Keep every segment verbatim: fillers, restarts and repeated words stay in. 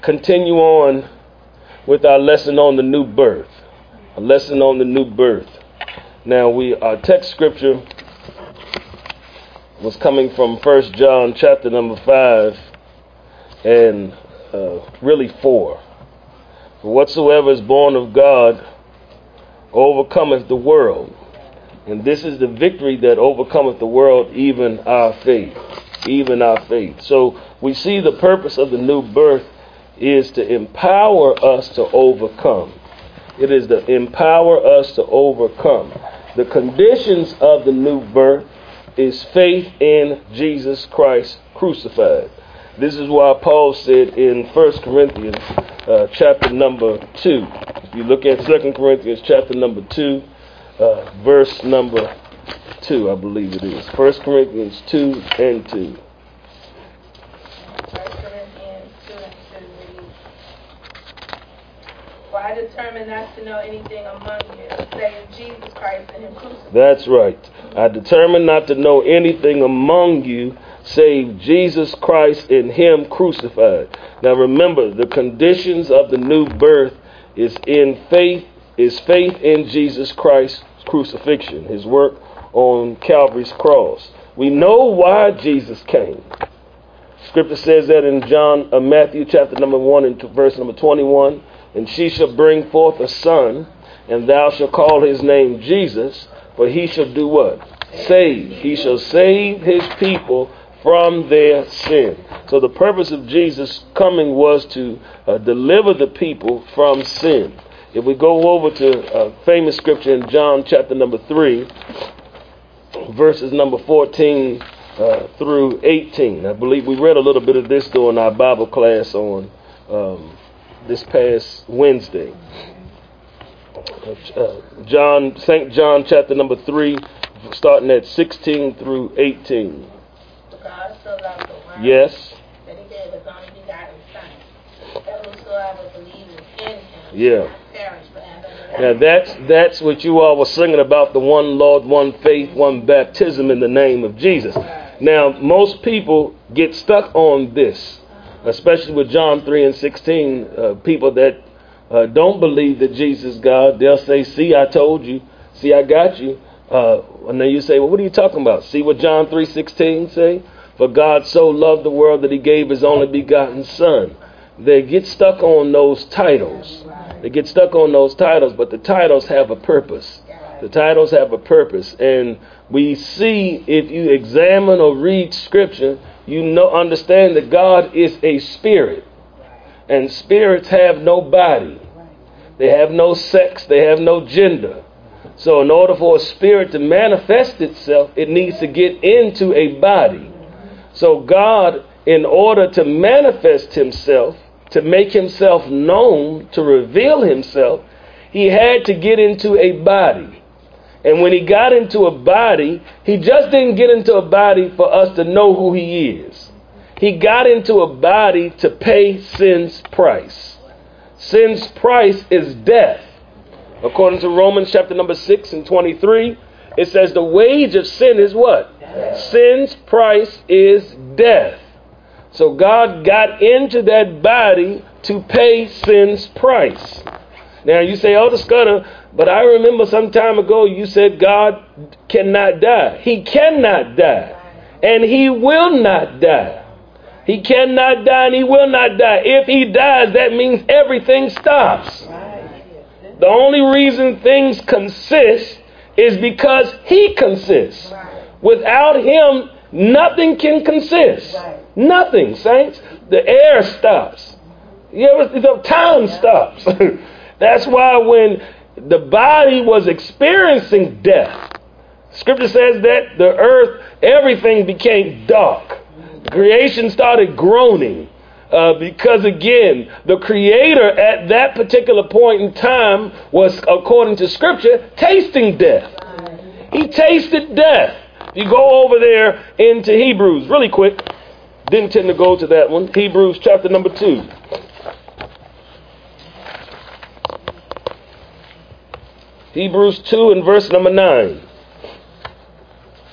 continue on with our lesson on the new birth. A lesson on the new birth. Now, we our text scripture was coming from First John chapter number five and uh, really four. For whatsoever is born of God overcometh the world. And this is the victory that overcometh the world, even our faith. Even our faith. So we see the purpose of the new birth is to empower us to overcome. It is to empower us to overcome. The conditions of the new birth is faith in Jesus Christ crucified. This is why Paul said in First Corinthians uh, chapter number two. If you look at Second Corinthians chapter number two, uh, verse number two, I believe it is. First Corinthians two and two. For I determined not to know anything among you save Jesus Christ and Him crucified. That's right. I determined not to know anything among you save Jesus Christ and Him crucified. Now remember, the conditions of the new birth is in faith, is faith in Jesus Christ's crucifixion, His work on Calvary's cross. We know why Jesus came. Scripture says that in John, uh, Matthew chapter number one and verse number twenty-one. And she shall bring forth a son, and thou shalt call his name Jesus, for he shall do what? Save. He shall save his people from their sin. So the purpose of Jesus coming was to uh, deliver the people from sin. If we go over to a famous scripture in John chapter number three, verses number fourteen uh, through eighteen. I believe we read a little bit of this during our Bible class on um, this past Wednesday. Uh, John, Saint John chapter number three, starting at sixteen through eighteen. God so loved the world Yes. that He gave His only begotten Son, that whosoever believes in Him Yeah. shall not perish but have everlasting Now that's that's what you all were singing about, the one Lord, one faith, one baptism in the name of Jesus. Now most people get stuck on this, especially with John three and sixteen. Uh, people that uh, don't believe that Jesus is God, they'll say, see, I told you. See, I got you. Uh, and then you say, well, what are you talking about? See what John three sixteen say? For God so loved the world that He gave His only begotten Son. They get stuck on those titles. They get stuck on those titles, but the titles have a purpose. The titles have a purpose. And we see, if you examine or read Scripture, you know, understand that God is a spirit. And spirits have no body. They have no sex. They have no gender. So in order for a spirit to manifest itself, it needs to get into a body. So God, in order to manifest Himself, to make Himself known, to reveal Himself, He had to get into a body. And when He got into a body, He just didn't get into a body for us to know who He is. He got into a body to pay sin's price. Sin's price is death. According to Romans chapter number six and twenty-three, it says the wage of sin is what? Death. Sin's price is death. So God got into that body to pay sin's price. Now you say, Elder Scudder, but I remember some time ago you said God cannot die. He cannot die. And He will not die. He cannot die and He will not die. If He dies, that means everything stops. The only reason things consist is because He consists. Without Him, nothing can consist. Nothing, saints. The air stops. You ever, the time stops. That's why when the body was experiencing death, Scripture says that the earth, everything became dark. Creation started groaning. Uh, because again, the Creator at that particular point in time was, according to Scripture, tasting death. He tasted death. You go over there into Hebrews, really quick. Didn't tend to go to that one. Hebrews chapter number two. Hebrews two and verse number nine.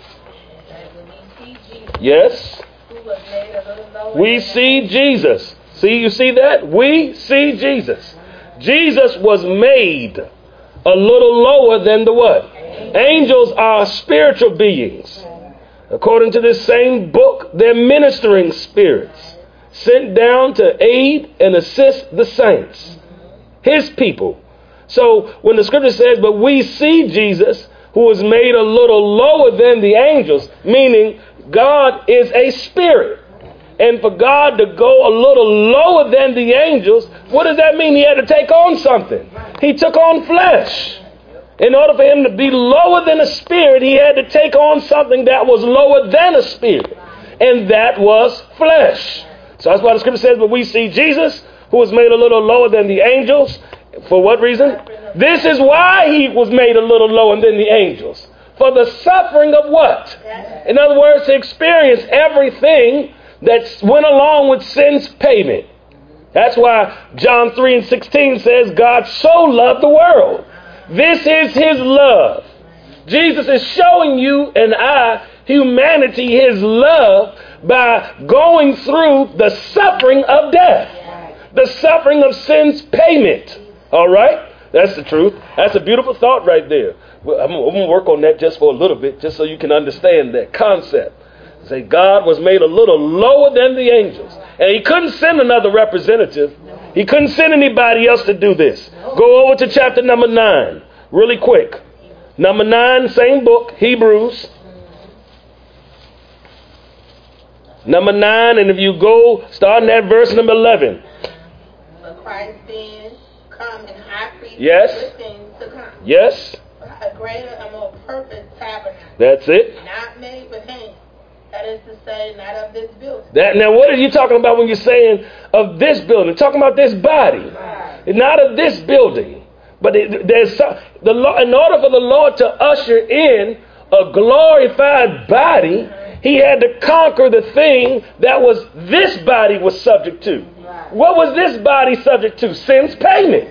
Yes. We see Jesus. See, you see that? We see Jesus. Jesus was made a little lower than the what? Angels are spiritual beings. According to this same book, they're ministering spirits sent down to aid and assist the saints, his people. So when the scripture says, but we see Jesus, who was made a little lower than the angels, meaning God is a spirit. And for God to go a little lower than the angels, what does that mean? He had to take on something. He took on flesh. In order for him to be lower than a spirit, he had to take on something that was lower than a spirit. And that was flesh. So that's why the scripture says, but we see Jesus, who was made a little lower than the angels. For what reason? This is why he was made a little lower than the angels. For the suffering of what? In other words, to experience everything that went along with sin's payment. That's why John three and sixteen says, God so loved the world. This is his love. Jesus is showing you and I, humanity, his love by going through the suffering of death. The suffering of sin's payment. All right? That's the truth. That's a beautiful thought right there. I'm going to work on that just for a little bit, just so you can understand that concept. Say God was made a little lower than the angels. And he couldn't send another representative. He couldn't send anybody else to do this. Go over to chapter number nine, really quick. Number nine, same book, Hebrews. Number nine, and if you go, starting at verse number eleven. But Christ being come in high priest Yes. with things to come. Yes. A greater and more perfect tabernacle. That's it. Not made with hands. That is to say, not of this building. That, now, what are you talking about when you're saying of this building? Talking about this body. Not of this building. But it, there's some, the in order for the Lord to usher in a glorified body, he had to conquer the thing that was this body was subject to. What was this body subject to? Sin's payment.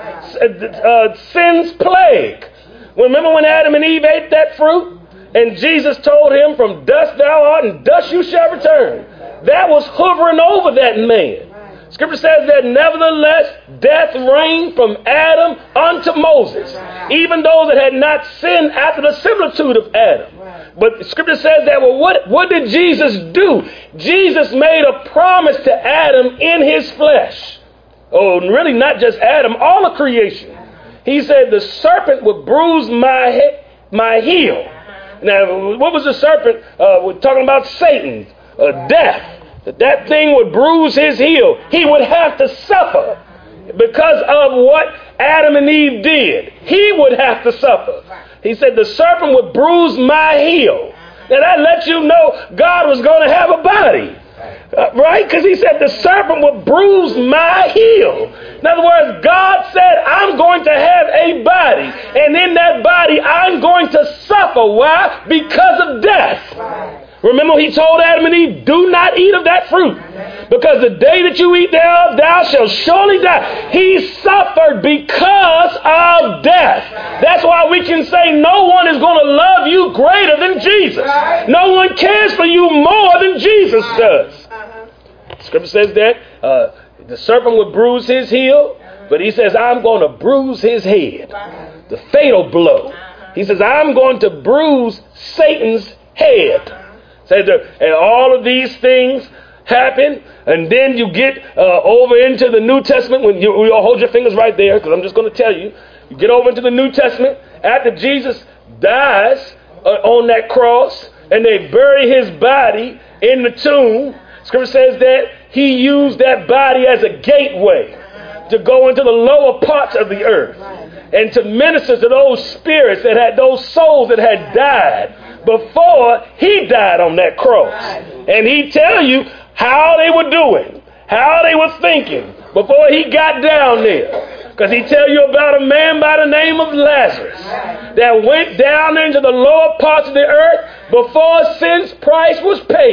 Uh, sin's plague. Remember when Adam and Eve ate that fruit? And Jesus told him, from dust thou art, and dust you shall return. That was hovering over that man. Scripture says that nevertheless, death reigned from Adam unto Moses, even those that had not sinned after the similitude of Adam. But Scripture says that, well, what, what did Jesus do? Jesus made a promise to Adam in his flesh. Oh, really not just Adam, all of creation. He said, the serpent would bruise my, he- my heel. Now, what was the serpent? Uh, we're talking about Satan, uh, death. That that thing would bruise his heel. He would have to suffer because of what Adam and Eve did. He would have to suffer. He said the serpent would bruise my heel. Now that lets you know God was going to have a body. Uh, right? Because he said the serpent would bruise my heel. In other words, God said, I'm going to have a body. And in that body, I'm going to suffer. Why? Because of death. Remember, he told Adam and Eve, do not eat of that fruit. Because the day that you eat thereof, thou shalt surely die. He suffered because of death. That's why we can say no one is going to love you greater than Jesus. No one cares for you more than Jesus does. Scripture says that uh, the serpent would bruise his heel, but he says, I'm going to bruise his head. The fatal blow. He says, I'm going to bruise Satan's head. Says that, and all of these things happen, and then you get uh, over into the New Testament. When you, you hold your fingers right there, because I'm just going to tell you. You get over into the New Testament after Jesus dies uh, on that cross, and they bury his body in the tomb. Scripture says that he used that body as a gateway to go into the lower parts of the earth and to minister to those spirits that had, those souls that had died before he died on that cross. And he tell you how they were doing, how they were thinking before he got down there. Because he tell you about a man by the name of Lazarus that went down into the lower parts of the earth before sin's price was paid.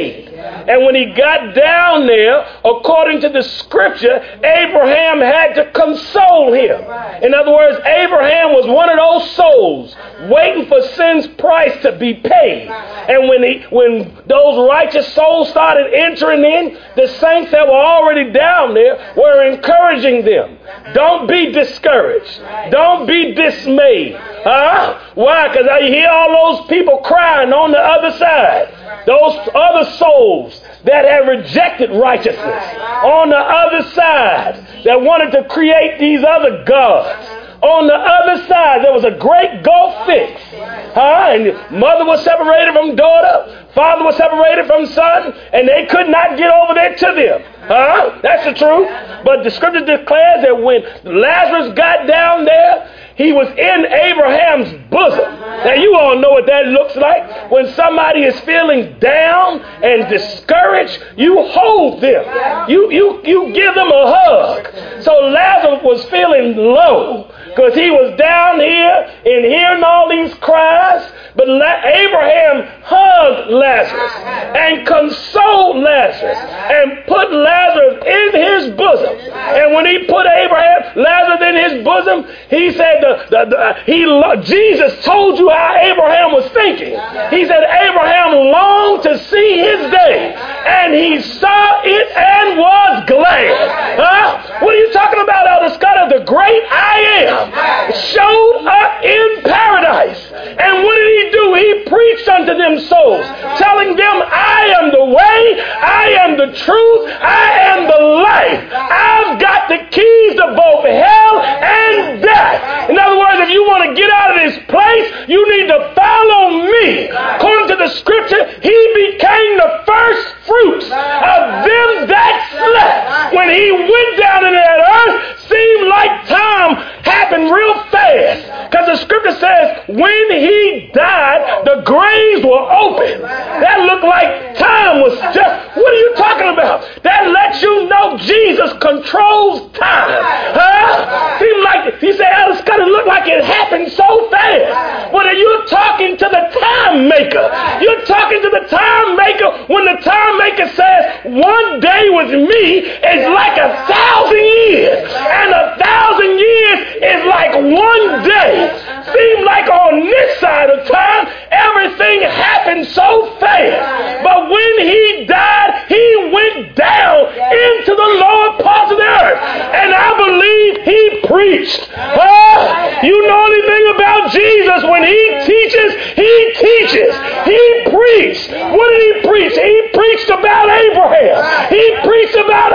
And when he got down there, according to the scripture, Abraham had to console him. In other words, Abraham was one of those souls waiting for sin's price to be paid. And when he, when those righteous souls started entering in, the saints that were already down there were encouraging them. Don't be discouraged. Don't be dismayed. Huh? Why? Because I hear all those people crying on the other side. Those other souls that have rejected righteousness. On the other side, that wanted to create these other gods. On the other side, there was a great gulf fixed. Huh? And mother was separated from daughter. Father was separated from son. And they could not get over there to them. Huh? That's the truth. But the scripture declares that when Lazarus got down there, he was in Abraham's bosom. Now you all know what that looks like. When somebody is feeling down and discouraged, you hold them. You, you, you give them a hug. So Lazarus was feeling low because he was down here and hearing all these cries. But Abraham hugged Lazarus and consoled Lazarus and put Lazarus in his bosom. And when he put Abraham, Lazarus in his bosom, he said, the, the, the, he Jesus told you how Abraham was thinking. He said Abraham longed to see his day, and he saw it and was glad. Huh? What are you talking about, Elder Scott? The great I am showed up in paradise. And what did he do? He preached unto them souls, telling them, I am the way, I am the truth, I am the life. I've got the keys to both hell and death. In other words, if you want to get out of this place, you need to follow me. According to the scripture, he became the first fruits of them that slept. When he went down into that earth, seemed like time happened real fast. Because the scripture says, when he died, the graves were open. That looked like time was just, what are you talking about? That lets you know Jesus controls time. Huh? Seemed like, he said, it's going to look like it happened so fast. Well, you're talking to the time maker. You're talking to the time maker when the time maker says, one day with me is like a thousand years. And a thousand years is like one day. Seems like on this side of time, everything happened so fast. But when he died, he went down into the lower parts of the earth. And I believe he preached. Uh, you know anything about Jesus? When he teaches, he teaches. He preached. What did he preach? He preached about Abraham. He preached about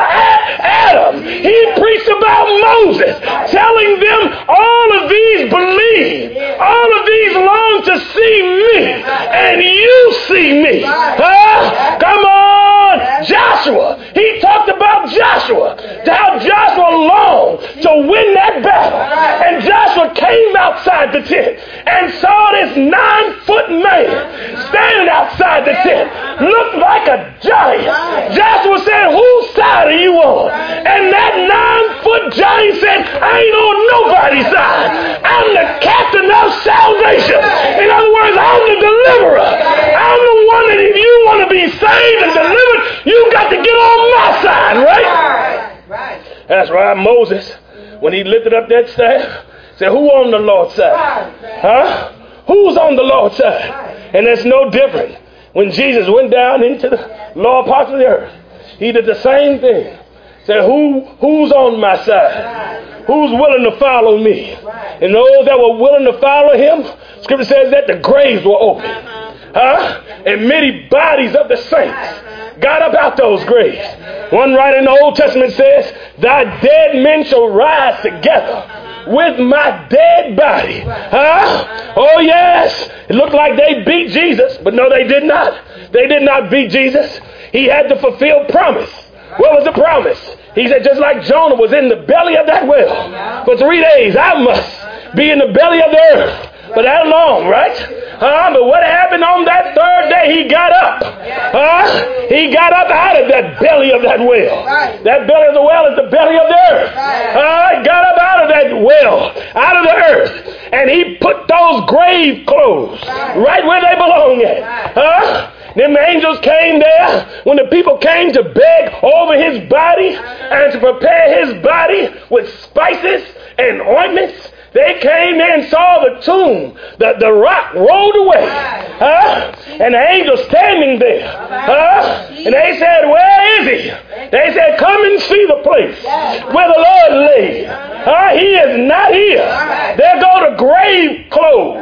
Adam. He preached about Moses, telling them all of these believe. All of these long to see me, and you see me. Huh? Come on. Joshua. He talked about Joshua. How Joshua longed to win that battle. And Joshua came outside the tent and saw this nine-foot man standing outside the tent. Looked like a giant. Joshua said, whose side are you on? And that nine-foot giant said, I ain't on nobody's side. I'm the captain of salvation. In other words, I'm the deliverer. I'm the one that if you want to be saved and delivered, you got to get on my side, right? Right. That's right. Moses, when he lifted up that staff, said, who on the Lord's side? Huh? Who's on the Lord's side? And it's no different. When Jesus went down into the lower parts of the earth, he did the same thing. Said, who, who's on my side? Who's willing to follow me? And those that were willing to follow him, scripture says that the graves were open. Huh? And many bodies of the saints got up out those graves. One writer in the Old Testament says, thy dead men shall rise together with my dead body. Huh? Oh yes. It looked like they beat Jesus, but no, they did not. They did not beat Jesus. He had to fulfill promise. What was the promise? He said, just like Jonah was in the belly of that whale for three days, I must be in the belly of the earth for that long, right? Uh, but what happened on that third day? He got up. Uh, he got up out of that belly of that whale. That belly of the whale is the belly of the earth. Uh, he got up out of that whale, out of the earth, and he put those grave clothes right where they belong at. Uh, Them angels came there when the people came to beg over his body and to prepare his body with spices and ointments. They came in and saw the tomb. The, the rock rolled away. Huh? And the angel standing there. Huh? And they said, where is he? They said, come and see the place where the Lord lay. Huh? He is not here. There go the grave clothes.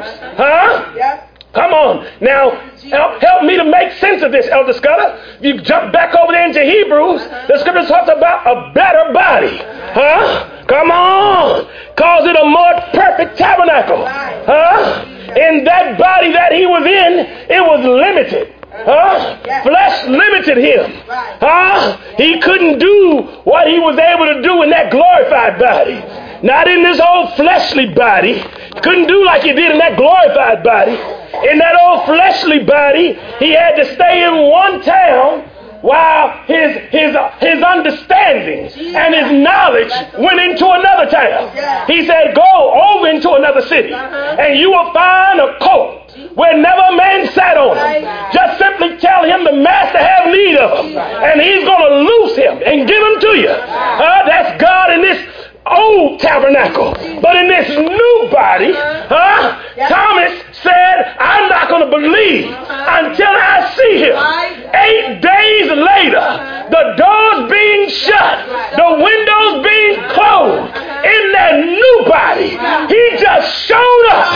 Huh? Come on. Now, help, help me to make sense of this, Elder Scudder. You jump back over there into Hebrews. The scripture talks about a better body. Huh? Come on. Calls it a more perfect tabernacle. Huh? In that body that he was in, it was limited. Huh? Flesh limited him. Huh? He couldn't do what he was able to do in that glorified body. Not in this old fleshly body. Couldn't do like he did in that glorified body. In that old fleshly body, he had to stay in one town while his his uh, his understanding and his knowledge went into another town. He said, go over into another city and you will find a colt where never man sat on him. Just simply tell him the master have need of him and he's going to loose him and give him to you. Uh, that's God in this old tabernacle. But in this new body, huh, Thomas said, I'm not going to believe until I see him. Eight days later, the doors being shut, the windows being closed, in that new body, he just showed up.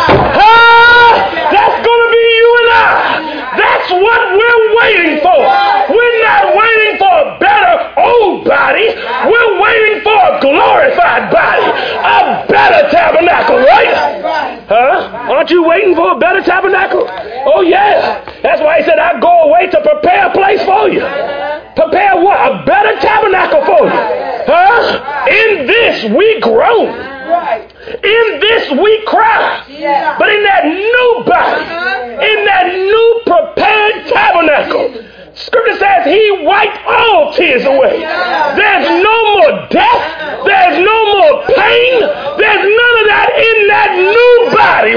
Huh? That's going to be you and I. That's what we're waiting for. We're not waiting for a better old body. We're waiting for a glorified body, a better tabernacle, right? Huh? Aren't you waiting for a better tabernacle? Oh yeah. That's why he said, I go away to prepare a place for you. Prepare what? A better tabernacle for you. Huh? In this we groan. In this we cry. But in that new body, in that new prepared tabernacle, Scripture says he wiped all tears away. There's no more death. There's no more pain. There's none of that in that new body,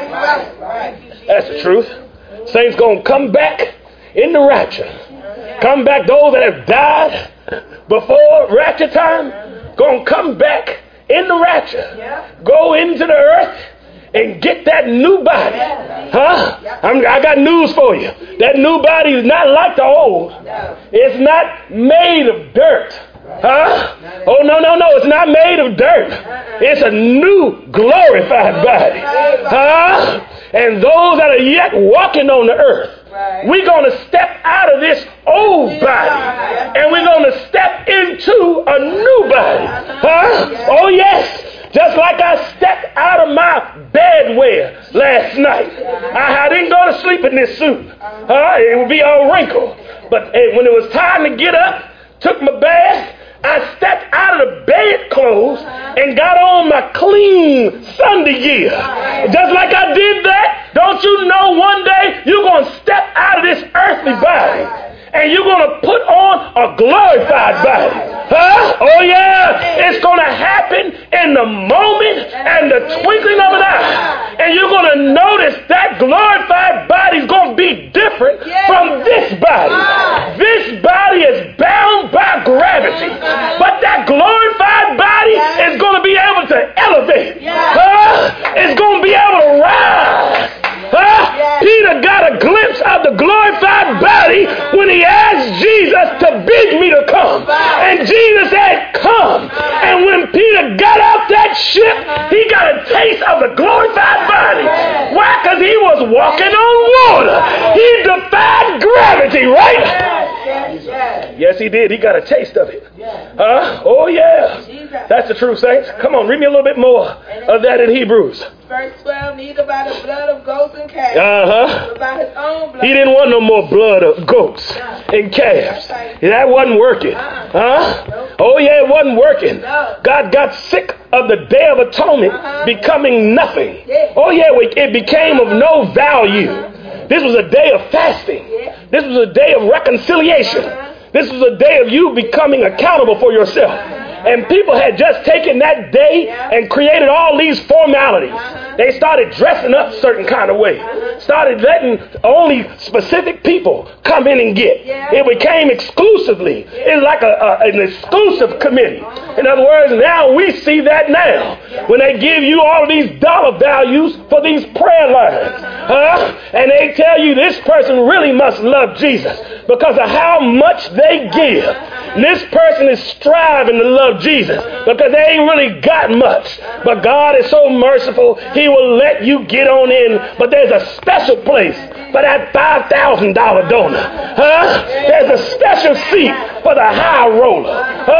right? That's the truth. Saints gonna come back in the rapture. Come back, those that have died before rapture time, gonna come back in the rapture. Go into the earth and get that new body. Huh? I'm, I got news for you. That new body is not like the old. It's not made of dirt. Huh? Oh, no, no, no. It's not made of dirt. It's a new glorified body. Huh? And those that are yet walking on the earth, we're going to step out of this old body and we're going to step into a new body. Huh? Oh, yes. Just like I stepped out of my bedwear last night. I, I didn't go to sleep in this suit. Huh? It would be all wrinkled. But hey, when it was time to get up, took my bath, I stepped out of the bed clothes and got on my clean Sunday gear. Just like I did that, don't you know one day you're going to step out of this earthly body and you're going to put on a glorified body. Huh? Oh yeah. It's going to happen in the moment and the twinkling of an eye. And you're going to notice that glorified body is going to be different from this body. This body is bound by gravity. But that glorified body is going to be able to elevate. Huh? It's going to be able to rise. Huh? Peter got a glimpse of the glorified body when he asked Jesus to bid me to come. And Jesus said, come. And when Peter got off that ship, he got a taste of the glorified body. Why? Because he was walking on water. He defied gravity, right? Yes, he did. He got a taste of it. Huh? Oh, yeah. That's the truth, saints. Come on, read me a little bit more of that in Hebrews. Verse twelve, neither by the blood of goats and calves, uh-huh. but by his own blood. He didn't want no more blood of goats and calves. That wasn't working. Huh? Oh, yeah, it wasn't working. God got sick of the Day of Atonement becoming nothing. Oh, yeah, it became of no value. This was a day of fasting. This was a day of reconciliation. This was a day of you becoming accountable for yourself. And people had just taken that day and created all these formalities. They started dressing up certain kind of way. Started letting only specific people come in and get. It became exclusively. It's like a, a, an exclusive committee. In other words, now we see that now. When they give you all of these dollar values for these prayer lines. Huh? And they tell you this person really must love Jesus because of how much they give. This person is striving to love Jesus because they ain't really got much. But God is so merciful, he will let you get on in. But there's a special place for that five thousand dollars donor. Huh? There's a special seat for the high roller.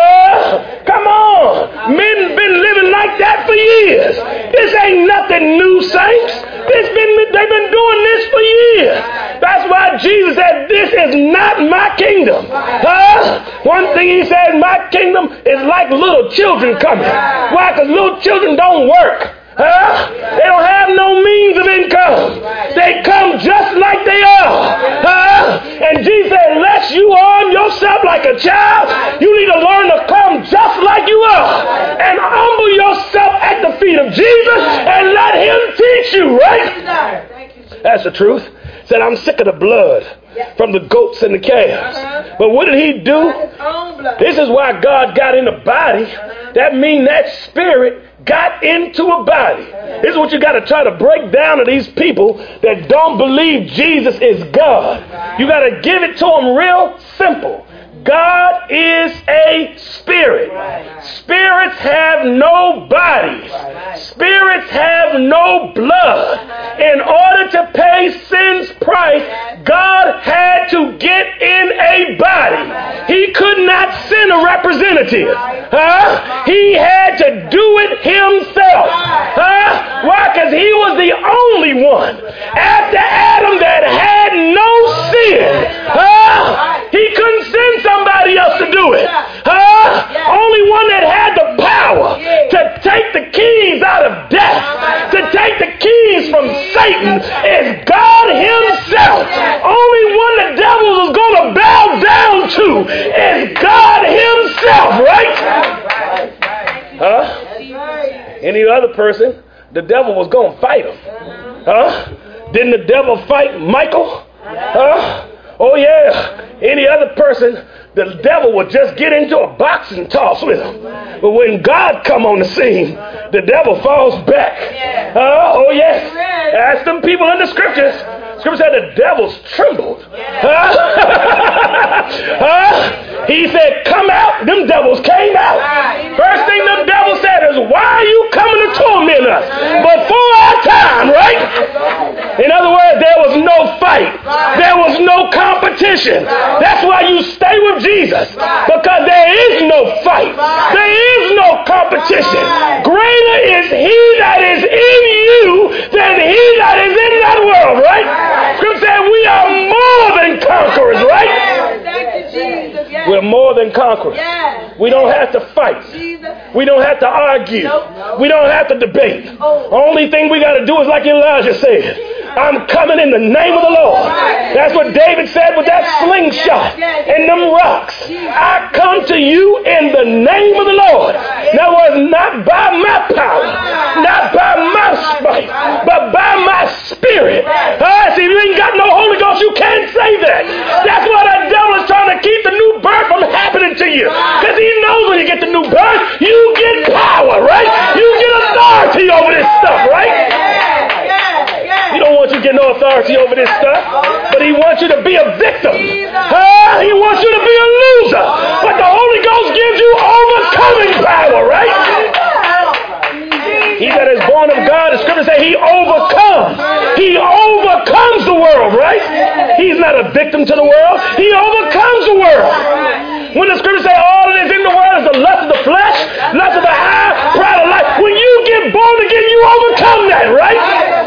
Huh? Come on. Men been living like that for years. This ain't nothing new, saints. This been, they've been doing this for years. That's why Jesus said, this is not my kingdom. Huh? One thing he said, my kingdom is like little children coming. Why? Because little children don't work. Huh? They don't have no means of income. They come just like they are. Huh? And Jesus said, unless you arm yourself like a child, you need to learn to come just like you are. And humble yourself at the feet of Jesus and let him teach you, right? That's the truth. Said, I'm sick of the blood from the goats and the calves. But what did he do? This is why God got in the body. That means that spirit got into a body. This is what you got to try to break down to these people that don't believe Jesus is God. You got to give it to them real simple. God is a spirit. Spirits have no bodies. Spirits have no blood. In order to pay sin's price, God had to get in a body. He could not send a representative. Huh? He had to do it himself. Huh? Why? Because he was the only one after Adam that had no sin. Huh? He couldn't send somebody else to do it. Huh? Only one that had the power to take the keys out of death, to take the keys from Satan, is God himself. Only one the devil is going to bow down to is God himself, right? Huh? Any other person, the devil was going to fight him. Huh? Didn't the devil fight Michael? Huh? Oh yeah. Any other person, the devil would just get into a boxing toss with him. But when God come on the scene, the devil falls back. Uh, oh yes. Ask them people in the scriptures. Scripture said the devils trembled. Huh? Huh? He said, come out. Them devils came out. First thing the devil said is, why are you coming to torment us before our time, right? In other words, there was no fight. There was no competition. That's why you stay with Jesus, because there is no fight. There is no competition. Greater is he that is in you than he that is in that world, right? Scripture said we are more than conquerors, right? We're more than conquerors. We don't have to fight. We don't have to argue. We don't have to debate. Only thing we got to do is like Elijah said, I'm coming in the name of the Lord. That's what David said with that slingshot and them rocks. I come to you in the name of the Lord. In other words, not by my power, not by my might, but by my spirit. Uh, see, if you ain't got no Holy Ghost, you can't say that. That's why that devil is trying to keep the new birth from happening to you. Because he knows when you get the new birth, you get power, right? You get authority over this stuff, right? He don't want you to get no authority over this stuff, but he wants you to be a victim. Uh, he wants you to be a loser. But the Holy Ghost gives you overcoming power, right? He that is born of God, the scripture says he overcomes. He overcomes the world, right? He's not a victim to the world. He overcomes the world. When the scripture says all that is in the world is the lust of the flesh, lust of the eye, pride of life, when you get born again, you overcome that, right?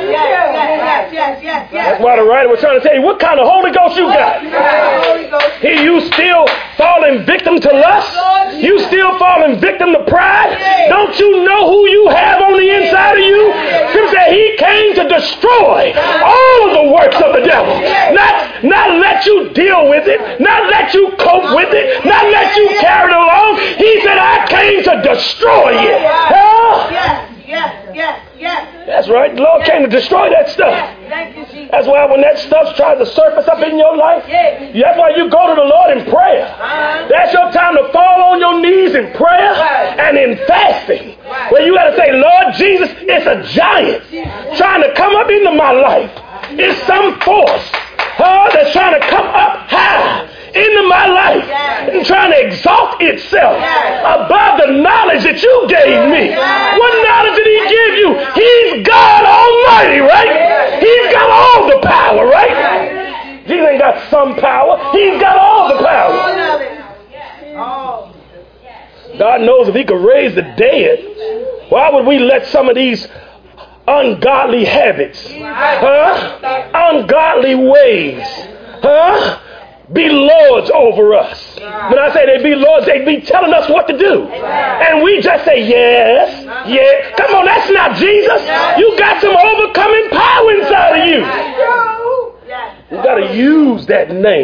That's why the writer was trying to tell you, what kind of Holy Ghost you got? Here you still falling victim to lust? You still falling victim to pride? Don't you know who you have on the inside of you? Scripture said he came to destroy all of the works of the devil. Not, not let you deal with it, not let you cope with it, not let you carry it along. He said, I came to destroy it. Huh? Yes, yes. That's right. The Lord came to destroy that stuff. Thank you, Jesus. That's why when that stuff tries to surface up in your life, that's why you go to the Lord in prayer. That's your time to fall on your knees in prayer and in fasting. Where you got to say, Lord Jesus, it's a giant trying to come up into my life. It's some force uh, that's trying to come up high into my life and trying to exalt itself above the knowledge that you gave me. What knowledge did he give you? He's God Almighty, right? He's got all the power, right? Jesus ain't got some power. He's got all the power. God knows if he could raise the dead, why would we let some of these ungodly habits, huh? Ungodly ways, huh? be lords over us. When I say they be lords, they be telling us what to do. And we just say, yes, yeah. Come on, that's not Jesus. You got some overcoming power inside of you. You got to use that name.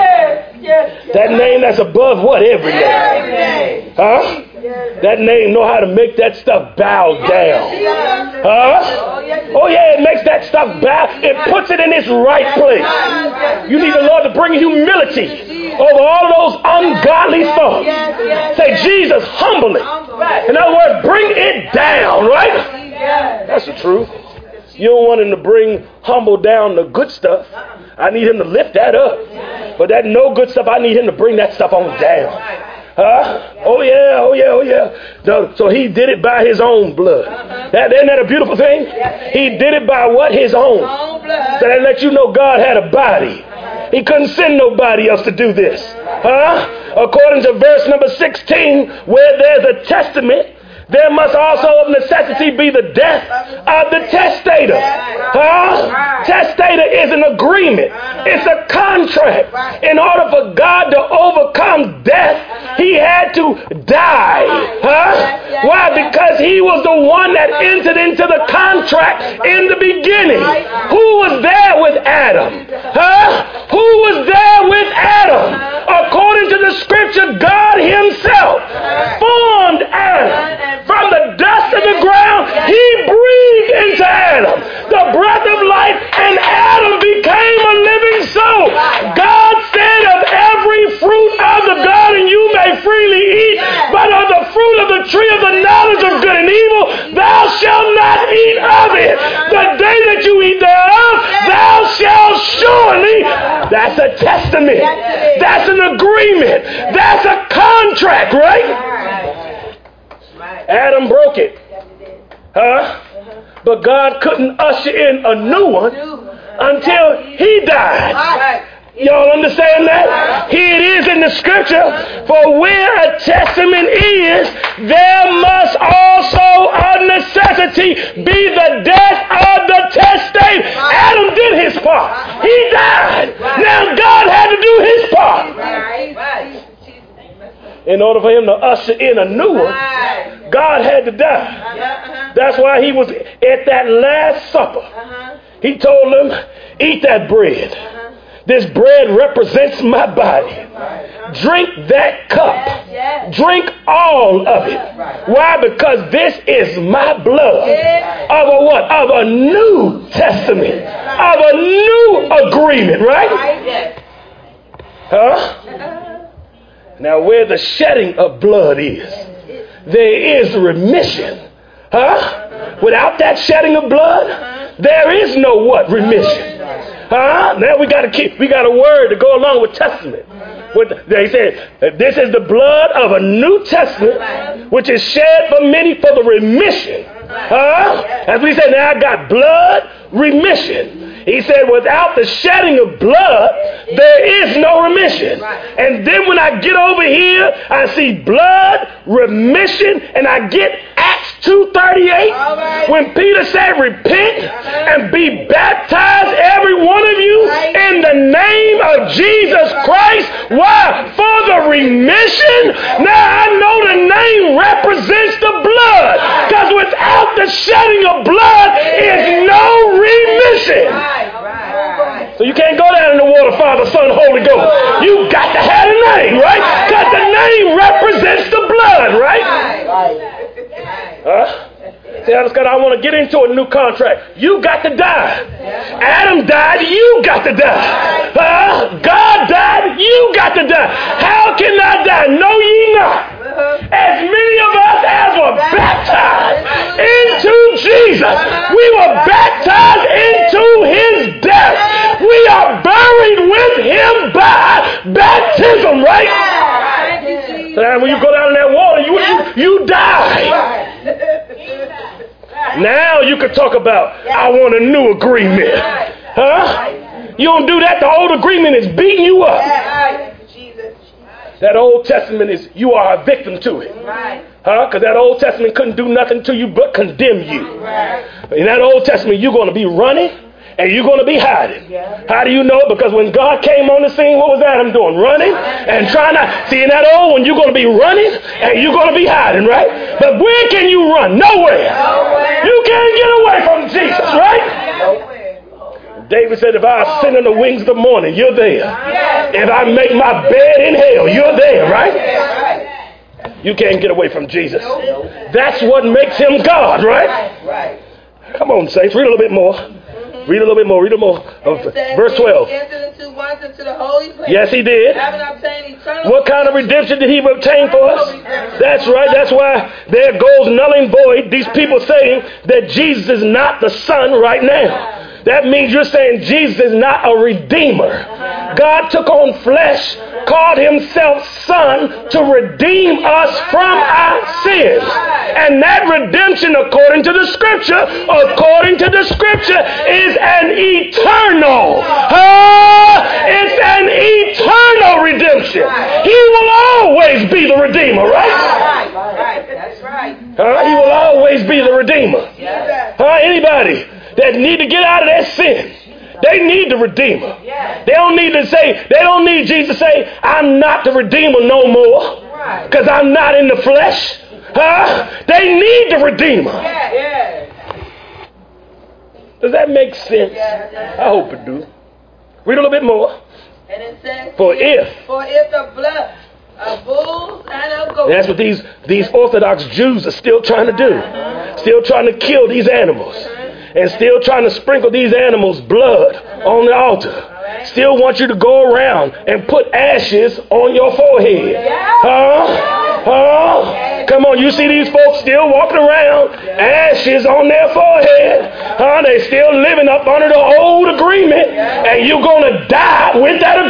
That name that's above what? Every name. Huh? That name know how to make that stuff bow down. Huh? Oh yeah, it makes that stuff bow. It puts it in its right place. You need the Lord to bring humility over all those ungodly thoughts. Say, Jesus, humble it. In other words, bring it down, right? That's the truth. You don't want him to bring humble down the good stuff. I need him to lift that up. But that no good stuff, I need him to bring that stuff on down. Huh? Oh yeah, oh yeah, oh yeah. So, so he did it by his own blood. That, isn't that a beautiful thing? He did it by what? His own. So that let you know God had a body. He couldn't send nobody else to do this. Huh? According to verse number sixteen, where there's a testament, there must also of necessity be the death of the testator. Huh? Testator is an agreement. It's a contract. In order for God to overcome death, he had to die. Huh? Why? Because he was the one that entered into the contract in the beginning. Who was there with Adam? Huh? Who was there with Adam? According to the scripture, God himself formed Adam. From the dust of the ground, he breathed into Adam the breath of life, and Adam became a living soul. God said, of every fruit of the garden you may freely eat, but of the fruit of the tree of the knowledge of good and evil, thou shalt not eat of it. The day that you eat thereof, thou shalt surely. That's a testament. That's an agreement. That's a contract, right? Adam broke it. Huh? But God couldn't usher in a new one until he died. Y'all understand that? Here it is in the scripture. For where a testament is, there must also of necessity be the death of the testator. Adam did his part. He died. Now God had to do his part. In order for him to usher in a new one, God had to die. That's why he was at that Last Supper. He told them, eat that bread. This bread represents my body. Drink that cup. Drink all of it. Why? Because this is my blood of a what? Of a new testament. Of a new agreement, right? Huh? Now, where the shedding of blood is, there is remission. Huh? Without that shedding of blood, there is no what? Remission. Huh? Now we got to keep, we got a word to go along with testament. With, they said, this is the blood of a new testament, which is shed for many for the remission. Huh? As we said, now I got blood remission. He said, without the shedding of blood, there is no remission. And then when I get over here, I see blood remission, and I get Acts two thirty-eight, when Peter said, repent and be baptized, every one of you, in the name of Jesus Christ. Why? For the remission. Now I know the name represents the blood, because without the shedding of blood is no remission. So you can't go down in the water, Father, Son, Holy Ghost. You got to have a name, right? Because the name represents the blood, right? Huh? Say, Adam Scott, I want to get into a new contract. You got to die. Adam died. You got to die. Huh? God died. You got to die. How can I die? Know ye not? As many of us as were baptized into Jesus, we were baptized into his death. We are buried with him by baptism, right? And when you go down in that water, you, you, you die. Now you can talk about, I want a new agreement. Huh? You don't do that, the old agreement is beating you up. That Old Testament is, you are a victim to it. Huh? Because that Old Testament couldn't do nothing to you but condemn you. In that Old Testament, you're going to be running and you're going to be hiding. How do you know? Because when God came on the scene, what was Adam doing? Running and trying to, see in that old one, you're going to be running and you're going to be hiding, right? But where can you run? Nowhere. You can't get away from Jesus, right? David said, if I ascend on the wings of the morning, you're there. If I make my bed in hell, you're there, right? You can't get away from Jesus. That's what makes him God, right? Come on, saints, read a little bit more. Read a little bit more. Read a little more. Verse twelve. Yes, he did. What kind of redemption did he obtain for us? That's right. That's why there goes null and void. These people saying that Jesus is not the Son right now. That means you're saying Jesus is not a redeemer. God took on flesh, called himself Son to redeem us from our sins. And that redemption, according to the scripture, according to the scripture, is an eternal. Uh, it's an eternal redemption. He will always be the redeemer, right? That's right. Uh, he will always be the redeemer. Uh, anybody that need to get out of that sin, they need the Redeemer. They don't need to say, they don't need Jesus to say, I'm not the Redeemer no more because I'm not in the flesh. Huh? They need the Redeemer. Does that make sense? I hope it do. Read a little bit more. And it says, for if, for if the blood of bulls and of goats. That's what these, these Orthodox Jews are still trying to do. Still trying to kill these animals. And still trying to sprinkle these animals' blood on the altar. Still want you to go around and put ashes on your forehead. Huh? Huh? Come on, you see these folks still walking around, ashes on their forehead. Huh? They still living up under the old agreement. And you're going to die with that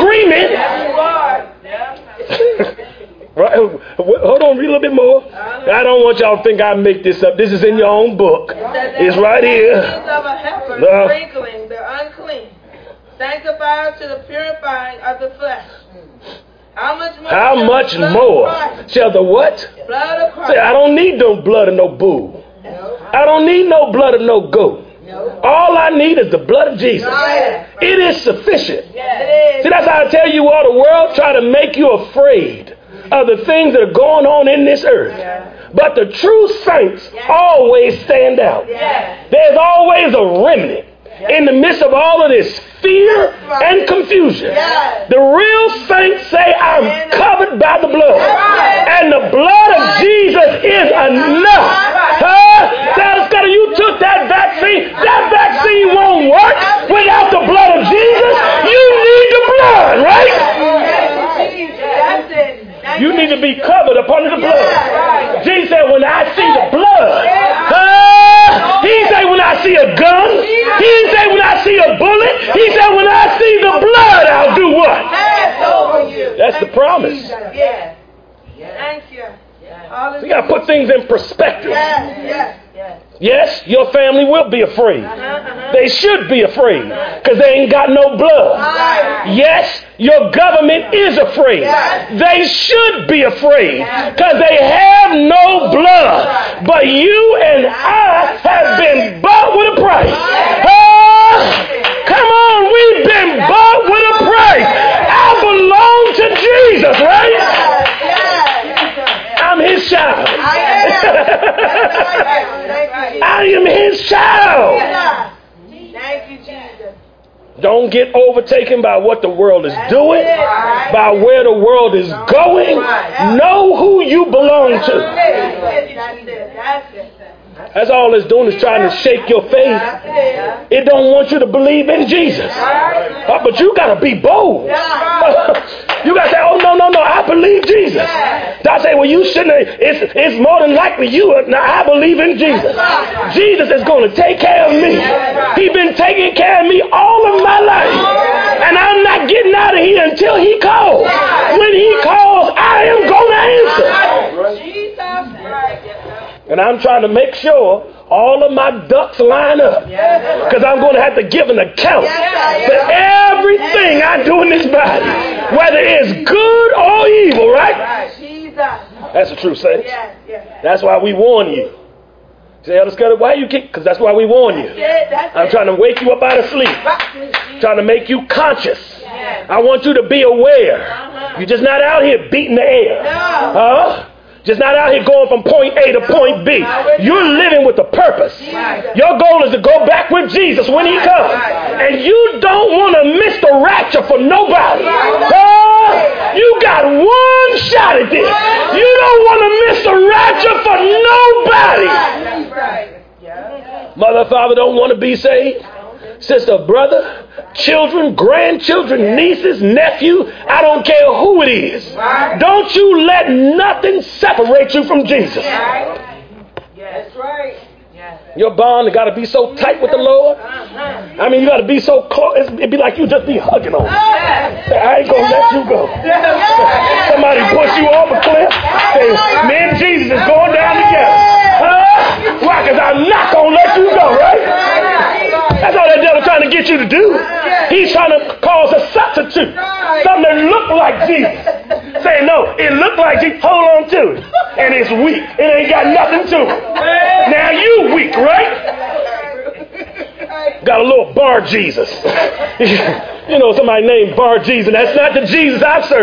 agreement. Right? Hold on, read a little bit more. I don't want y'all to think I make this up. This is in your own book. It's right here. Of a heifer, uh, sprinkling the unclean, sanctified to the purifying of the flesh. How much more? How much more shall the what? Blood of Christ. Say, I don't need no blood of no bull. No. I don't need no blood of no goat. No. All I need is the blood of Jesus. No. It is sufficient. Yes. See, that's how I tell you all, the world try to make you afraid of the things that are going on in this earth. Yeah. But the true saints yeah. always stand out. Yeah. There's always a remnant yeah. in the midst of all of this fear and confusion. Yeah. The real saints say, I'm covered by the blood. Yeah. And the blood of Jesus is enough. Huh? Scott, you took that vaccine. That vaccine won't work without the blood of Jesus. You need the blood, right? You need to be covered up under the blood. Yeah, right. Jesus said, when I see the blood. Yeah. Uh, he said, when I see a gun. Yeah. He didn't say, when I see a bullet. He said, when I see the blood, I'll do what? That's, That's the promise. Yeah. Thank you. We got to put things in perspective. Yeah. Yeah. Yes, your family will be afraid. Uh-huh. They should be afraid because they ain't got no blood. Uh-huh. Yes, your government is afraid. Yes. They should be afraid because they have no blood. But you and I have been bought with a price. Oh, come on, we've been bought with a price. I belong to Jesus, right? I'm his child. I am his child. Thank you, Jesus. Don't get overtaken by what the world is doing, by where the world is going. Know who you belong to. That's all it's doing, is trying to shake your faith. It don't want you to believe in Jesus. Uh, but you got to be bold. You got to say, oh, no, no, no, I believe Jesus. I say, well, you shouldn't have. It's, it's more than likely you. Now, I believe in Jesus. Jesus is going to take care of me. He's been taking care of me all of my life. And I'm not getting out of here until he calls. When he calls, I am going to answer. And I'm trying to make sure all of my ducks line up. Because I'm going to have to give an account for everything I do in this body. Whether it's good or evil, right? That's the truth, saints. That's why we warn you. Say, Elder Scudder, why you kick? Because that's why we warn you. I'm trying to wake you up out of sleep. Trying to make you conscious. I want you to be aware. You're just not out here beating the air. Huh? Just not out here going from point A to point B. You're living with a purpose. Your goal is to go back with Jesus when he comes. And you don't want to miss the rapture for nobody. Oh, you got one shot at this. You don't want to miss the rapture for nobody. Mother, father don't want to be saved. Sister, brother, children, grandchildren, nieces, nephew, I don't care who it is. Don't you let nothing separate you from Jesus. That's right. Your bond got to be so tight with the Lord. I mean, you got to be so close. It'd be like you just be hugging on him. Say, I ain't going to let you go. Somebody push you off a cliff. Say, me and Jesus is going down together. Huh? Why? Because I'm not going to let you go, right? That's all that devil's trying to get you to do. He's trying to cause a substitute. Something that look like Jesus. Say, no, it looked like Jesus. Hold on to it. And it's weak. It ain't got nothing to it. Now you weak, right? Got a little Bar Jesus. You know, somebody named Bar Jesus. That's not the Jesus I serve.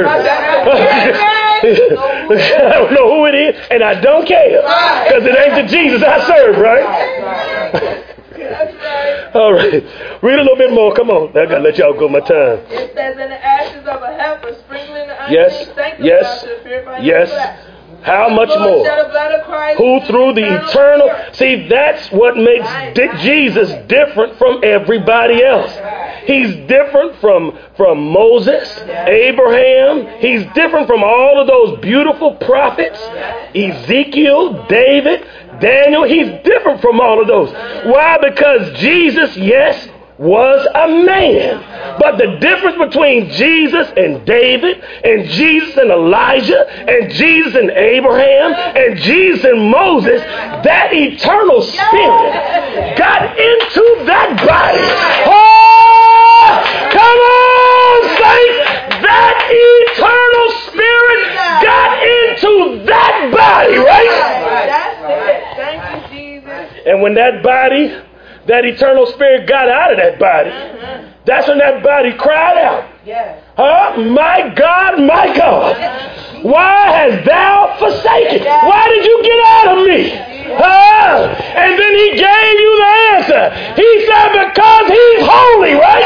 I don't know who it is, and I don't care. Because it ain't the Jesus I serve, right? All right. Read a little bit more. Come on. I got to let y'all go my time. It says, in the ashes of a heifer, sprinkling the unclean, yes. sanctified Yes. to purify yes. your flesh. How much more? Who through the eternal. See, that's what makes di- Jesus different from everybody else. He's different from, from Moses, Abraham. He's different from all of those beautiful prophets. Ezekiel, David, Daniel. He's different from all of those. Why? Because Jesus, yes, was a man. But the difference between Jesus and David, and Jesus and Elijah, and Jesus and Abraham, and Jesus and Moses, that eternal spirit got into that body. Oh, come on, saints! That eternal spirit got into that body, right? That's it. Thank you, Jesus. And when that body, that eternal spirit got out of that body, that's when that body cried out. Huh? My God, my God, why hast thou forsaken? Why did you get out of me? Huh? And then he gave you the answer. He said, because he's holy, right?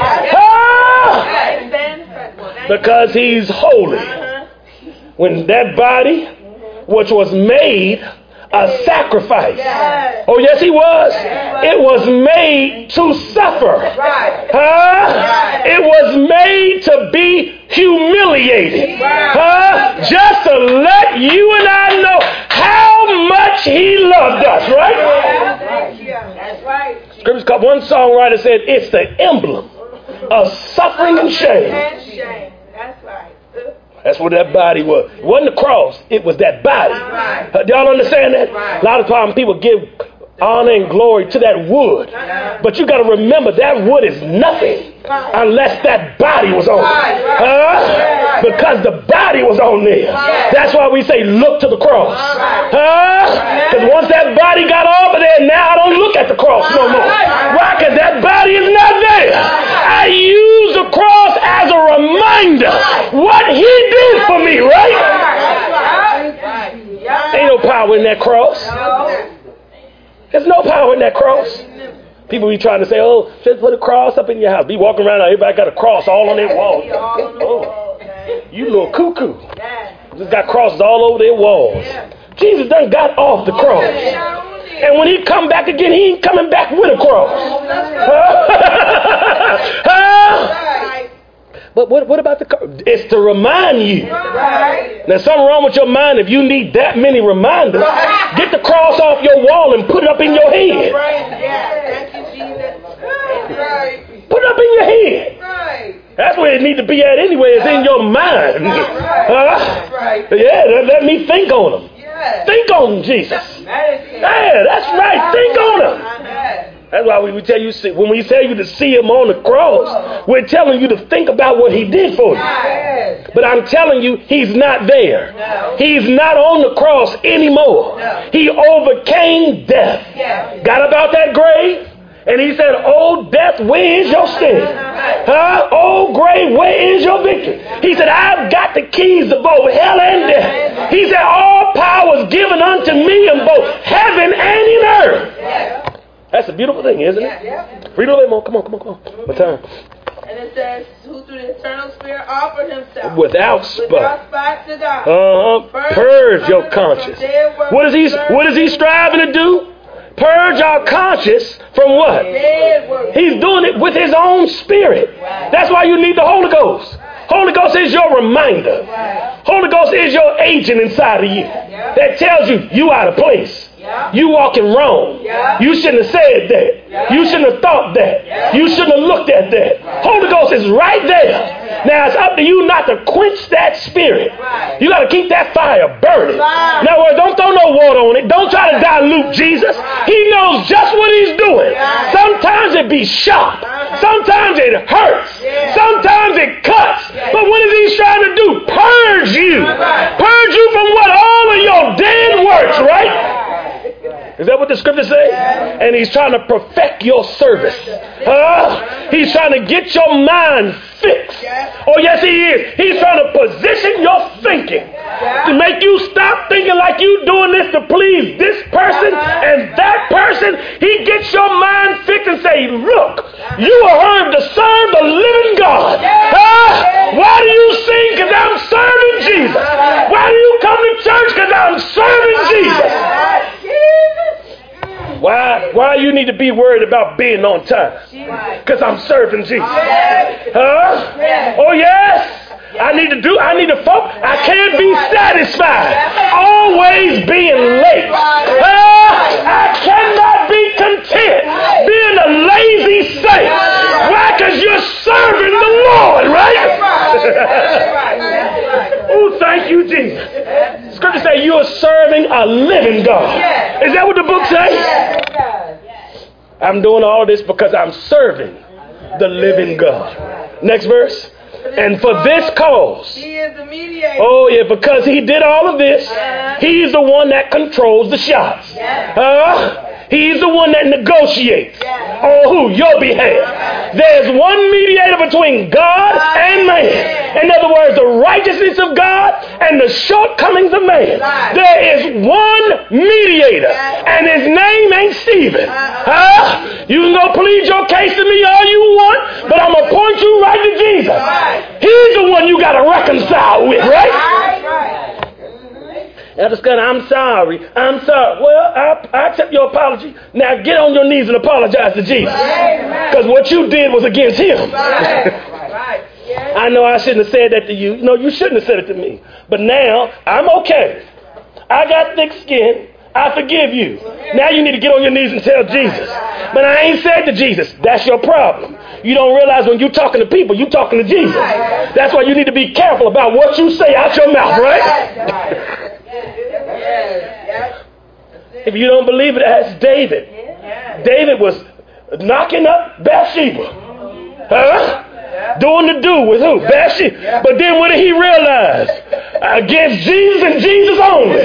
Huh? Because he's holy. When that body, which was made a sacrifice. Yes. Oh, yes, he was. It was made to suffer. Right. Huh? Right. It was made to be humiliated. Right. Huh? Just to let you and I know how much he loved us, right? That's right. Scripture's got one songwriter said it's the emblem of suffering and shame. That's right. That's what that body was. It wasn't the cross. It was that body. Right. Uh, do y'all understand that? Right. A lot of times people give honor and glory to that wood. Right. But you got to remember that wood is nothing unless that body was on it. Right. Uh, because the body was on there. Right. That's why we say look to the cross. Because uh, once that body got over there, now I don't look at the cross no more. Why? Because that body is not there. I use the cross as a reminder what he did for me, right? Ain't no power in that cross. There's no power in that cross. People be trying to say, oh, just put a cross up in your house. Be walking around, everybody got a cross all on their wall. Oh, you little cuckoo. Just got crosses all over their walls. Jesus done got off the cross. And when he come back again, he ain't coming back with a cross. Huh? But what, what about the cross? It's to remind you. There's something wrong with your mind if you need that many reminders. Get the cross off your wall and put it up in your head. Put it up in your head. That's where it needs to be at anyway. It's in your mind. Huh? Yeah, let, let me think on him. Think on him, Jesus. Yeah, that's right. Think on him. That's why we, we tell you, when we tell you to see him on the cross, we're telling you to think about what he did for you. But I'm telling you, he's not there. He's not on the cross anymore. He overcame death. Got about that grave, and he said, oh, death, where is your sting? Huh? Oh, grave, where is your victory? He said, I've got the keys to both hell and death. He said, all power is given unto me in both heaven and in earth. That's a beautiful thing, isn't it? Read a little more. Come on, come on, come on. What time? And it says, who through the eternal spirit offered himself without spot, without spot to God. Uh-huh. Purge, Purge your conscience. What is he? What is he striving to do? Purge our conscience from what? He's doing it with his own spirit. That's why you need the Holy Ghost. Holy Ghost is your reminder. Holy Ghost is your agent inside of you that tells you you out of place. You walking wrong. You shouldn't have said that. You shouldn't have thought that. You shouldn't have looked at that. Holy Ghost is right there. Now it's up to you not to quench that spirit. You got to keep that fire burning. In other words, don't throw no water on it. Don't try to dilute Jesus. He knows just what he's doing. Sometimes it be sharp. Sometimes it hurts. Sometimes it cuts. But what is he trying to do? Purge you. Purge you from what? All of your dead works, right? Is that what the scripture says? And he's trying to perfect your service. Uh, he's trying to get your mind fixed. Oh, yes, he is. He's trying to position your thinking to make you stop thinking like you doing this to please this person and that person. He gets your mind fixed and say, look, you are here to serve the living God. Uh, why do you sing? Because I'm serving Jesus. Why do you come to church? Because I'm serving Jesus. Why Why you need to be worried about being on time? Because I'm serving Jesus. Huh? Oh, yes. I need to do, I need to focus. I can't be satisfied always being late. Uh, I cannot be content being a lazy saint. Why? Because you're serving the Lord, right? Oh, thank you, Jesus. Scripture say you are serving a living God. Is that what the book says? I'm doing all of this because I'm serving the living God. Next verse. And for this cause, he is the mediator. Oh yeah, because he did all of this, he's the one that controls the shots. Uh, he's the one that negotiates on who? Your behalf. There's one mediator between God and man. In other words, the righteousness of God and the shortcomings of man. There is one mediator, and his name ain't Stephen. Huh? You can go plead your case to me all you want, but I'm going to point you right to Jesus. He's the one you got to reconcile with, right? Elder Scott, I'm sorry. I'm sorry. Well, I, I accept your apology. Now get on your knees and apologize to Jesus. Because what you did was against him. I know I shouldn't have said that to you. No, you shouldn't have said it to me. But now I'm okay. I got thick skin. I forgive you. Now you need to get on your knees and tell Jesus. But I ain't said to Jesus. That's your problem. You don't realize when you're talking to people, you're talking to Jesus. That's why you need to be careful about what you say out your mouth, right? If you don't believe it, ask David. David was knocking up Bathsheba. Huh? Doing the do with who? Bathsheba. But then what did he realize? Against Jesus and Jesus only.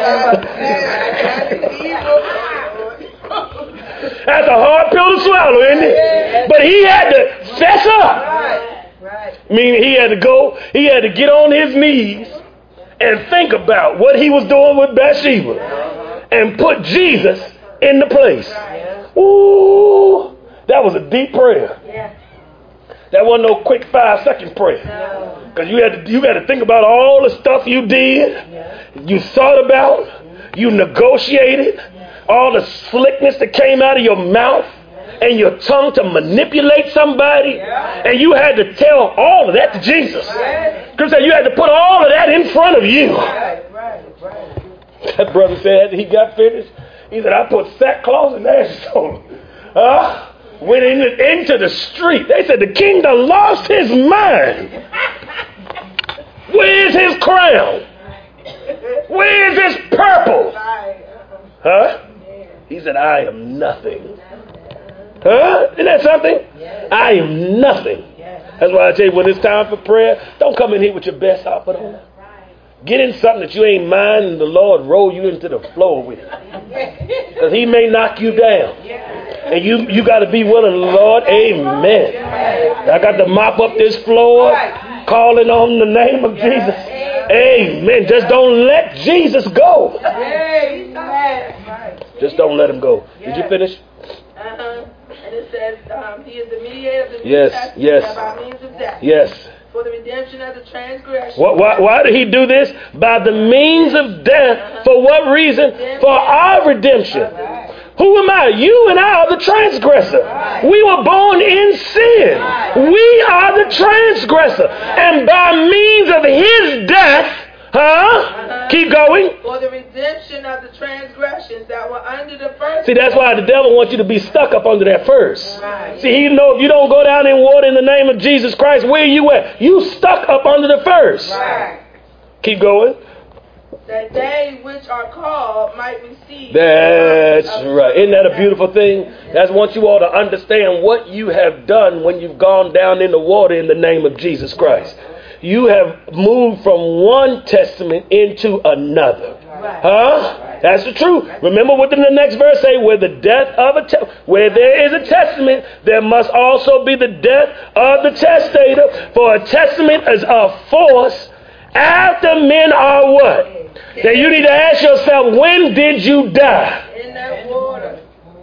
That's a hard pill to swallow, isn't it? But he had to fess up. Meaning he had to go, he had to get on his knees and think about what he was doing with Bathsheba and put Jesus in the place. Ooh. That was a deep prayer. Yeah. That wasn't no quick five second prayer. No. Because you had to you had to think about all the stuff you did, Yeah. you thought about, you negotiated, all the slickness that came out of your mouth and your tongue to manipulate somebody, Yeah. and you had to tell all of that to Jesus. Right. Because you had to put all of that in front of you. Right, right, right. That brother said he got finished. He said, I put sackcloth and ashes on him. Uh, went in, into the street. They said the king done lost his mind. Where's his crown? Where's his purple? Right. Huh? He said, I am nothing. Huh? Isn't that something? I am nothing. That's why I tell you, when it's time for prayer, don't come in here with your best outfit on. Get in something that you ain't mind, and the Lord roll you into the floor with it. Because he may knock you down. And you, you got to be willing, Lord, amen. I got to mop up this floor, calling on the name of Jesus. Amen. Just don't let Jesus go. Just don't let him go. Did you finish? Uh-huh. And it says, um, he is the mediator of the New Yes, Testament yes. by means of death. Yes. For the redemption of the transgression. Why, why, why did he do this? By the means of death. For what reason? For our redemption. Who am I? You and I are the transgressor. We were born in sin. We are the transgressor. And by means of his death, huh? Keep going. For the redemption of the transgressions that were under the first. See, that's why the devil wants you to be stuck up under that first. Right. See, he know if you don't go down in water in the name of Jesus Christ, where you at? You stuck up under the first. Right. Keep going. That they which are called might receive. That's right. Isn't that a beautiful thing? That's once you all to understand what you have done when you've gone down in the water in the name of Jesus Christ. You have moved from one testament into another. Huh? That's the truth. Remember what did the next verse say? Where the death of a te- where there is a testament, there must also be the death of the testator. For a testament is of force after men are what? That you need to ask yourself, when did you die? In that water.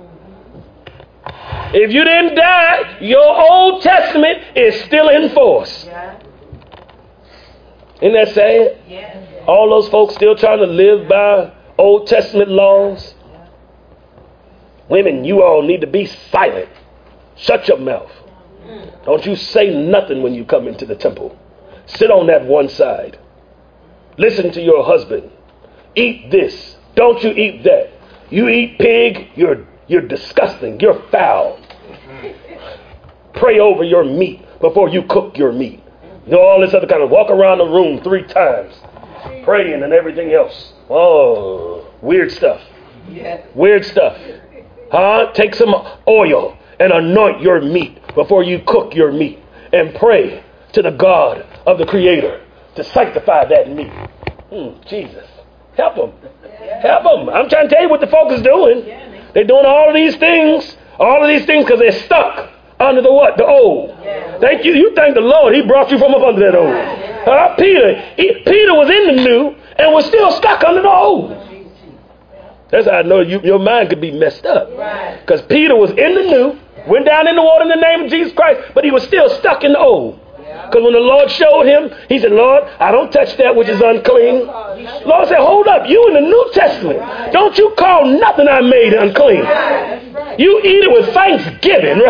If you didn't die, your Old Testament is still in force. Yeah. Isn't that sad? Yeah. All those folks still trying to live by Old Testament laws. Women, you all need to be silent. Shut your mouth. Don't you say nothing when you come into the temple. Sit on that one side. Listen to your husband. Eat this. Don't you eat that. You eat pig, you're you're disgusting. You're foul. Pray over your meat before you cook your meat. You know, all this other kind of walk around the room three times. Praying and everything else. Oh, weird stuff. Weird stuff. Huh? Take some oil and anoint your meat before you cook your meat. And pray to the God of the Creator to sanctify that meat. Hmm, Jesus. Help them. Help them. I'm trying to tell you what the folk is doing. They're doing all of these things. All of these things because they're stuck under the what? The old. Thank you. You thank the Lord. He brought you from up under that old. Huh? Peter. He, Peter was in the new and was still stuck under the old. That's how I know you, your mind could be messed up. Because Peter was in the new, went down in the water in the name of Jesus Christ, but he was still stuck in the old. Because when the Lord showed him, he said, Lord, I don't touch that which is unclean. Lord said, hold up, you in the New Testament. Don't you call nothing I made unclean. You eat it with thanksgiving.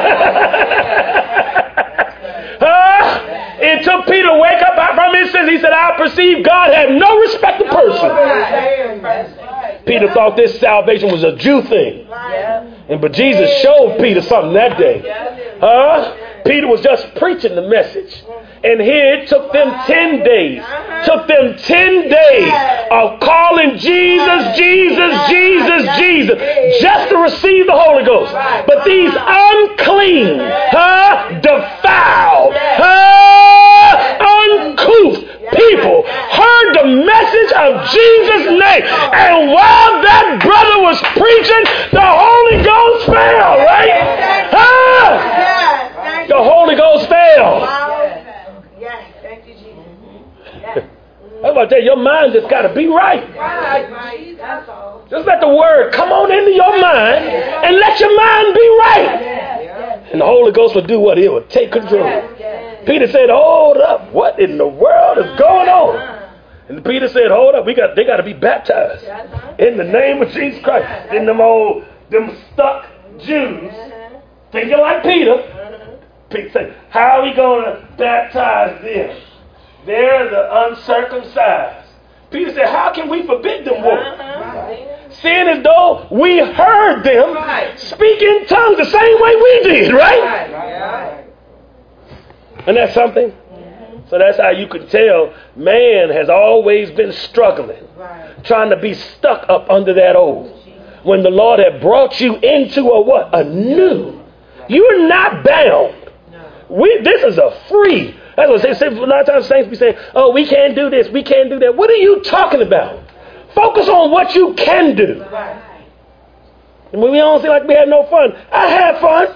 Huh? It took Peter to wake up from his sins. He said, I perceive God had no respect to person. Peter thought this salvation was a Jew thing. And but Jesus showed Peter something that day. Huh? Peter was just preaching the message. And here it took them ten days. Took them ten days of calling Jesus, Jesus, Jesus, Jesus, just to receive the Holy Ghost. But these unclean, huh, defiled, huh, uncouth people heard the message of Jesus' name. And while that brother was preaching, the Holy Ghost fell, right? Huh? The Holy Ghost fell. Yes, thank you, Jesus. I'm about to tell you, your mind just got to be right. Right, that's all. Just let the word come on into your mind and let your mind be right. And the Holy Ghost would do what? It would take control. Peter said, hold up. What in the world is going on? And Peter said, hold up. We got, they got to be baptized in the name of Jesus Christ. Then them old, them stuck Jews, thinking like Peter, Peter said, how are we going to baptize them? They're the uncircumcised. Peter said, how can we forbid them walk? Seeing as though we heard them speak in tongues the same way we did, right? And that's something. So that's how you can tell man has always been struggling, trying to be stuck up under that old. When the Lord had brought you into a what? A new. You're not bound. We, this is a free. That's what they say. A lot of times saints be saying, oh, we can't do this, we can't do that. What are you talking about? Focus on what you can do. And when we don't seem like we had no fun, I had fun.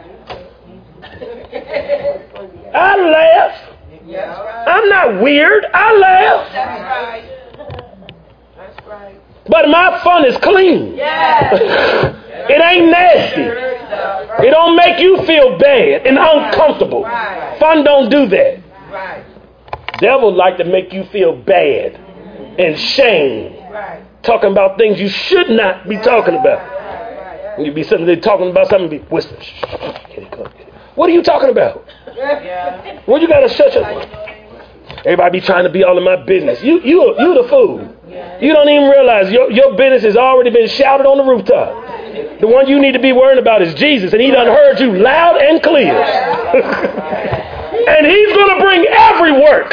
I laugh. I'm not weird. I laugh. That's right. That's right. But my fun is clean. Yes. It ain't nasty. It don't make you feel bad and uncomfortable. Right. Fun don't do that. Right. Devil like to make you feel bad and shame. Right. Talking about things you should not be talking about. When you be sitting there talking about something, be whispering. What are you talking about? Yeah. Well, you gotta shut your. Everybody be trying to be all in my business. You, you, you the fool. You don't even realize your your business has already been shouted on the rooftop. The one you need to be worrying about is Jesus, and He done heard you loud and clear. And He's gonna bring every work,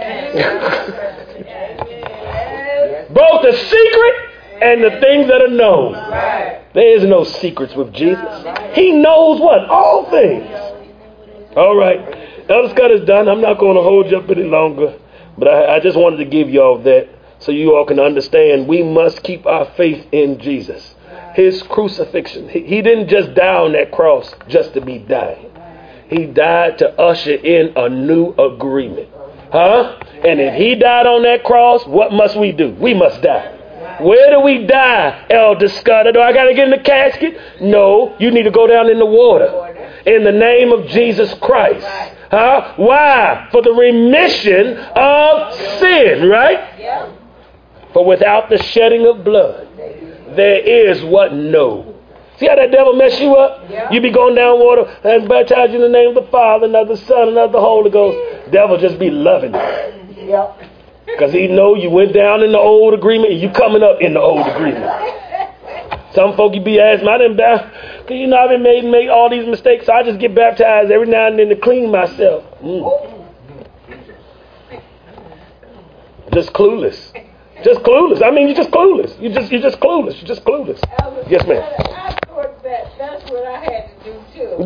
both the secret and the things that are known. There is no secrets with Jesus. He knows what? All things. All right. Elder Scott is done. I'm not going to hold you up any longer. But I, I just wanted to give you all that so you all can understand we must keep our faith in Jesus. His crucifixion. He, he didn't just die on that cross just to be dying. He died to usher in a new agreement. Huh? And if He died on that cross, what must we do? We must die. Where do we die, Elder Scott? Do I got to get in the casket? No, you need to go down in the water. In the name of Jesus Christ. Huh? Why? For the remission of sin, right? For without the shedding of blood, there is what? No. See how that devil mess you up? You be going down water and baptize you in the name of the Father, and of the Son, and of the Holy Ghost. Devil just be loving it. Because he know you went down in the old agreement and you coming up in the old agreement. Some folk you be asking, I didn't baptize, you know, I've been made make all these mistakes, so I just get baptized every now and then to clean myself. Mm. Just clueless. Just clueless. I mean, you're just clueless. You just you're just clueless. You're just clueless. Yes, ma'am.